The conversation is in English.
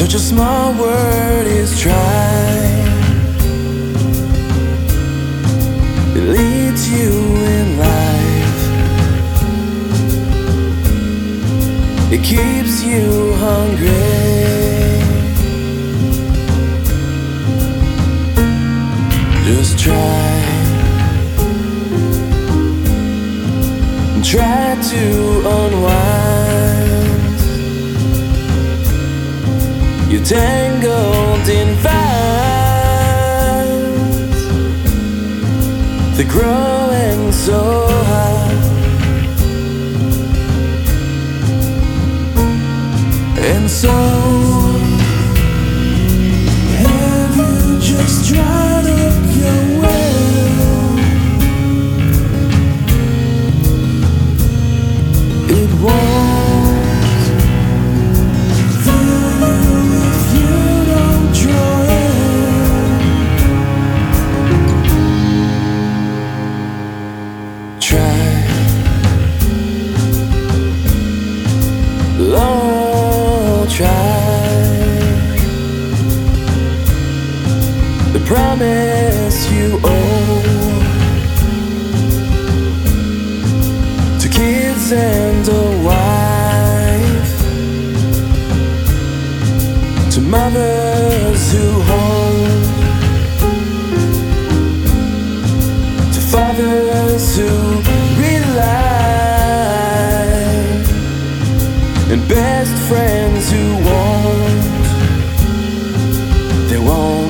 Such a small word is try. It leads you in life. It keeps you hungry. Just try. Try to unwind. You're tangled in vines. They're growing so high, and so have you just tried up your well? It won't fill you if you don't draw in. Try, Lord, try. The promise you owe to kids and a wife, to mothers who hold, to fathers who rely, and best friends who won't, they won't.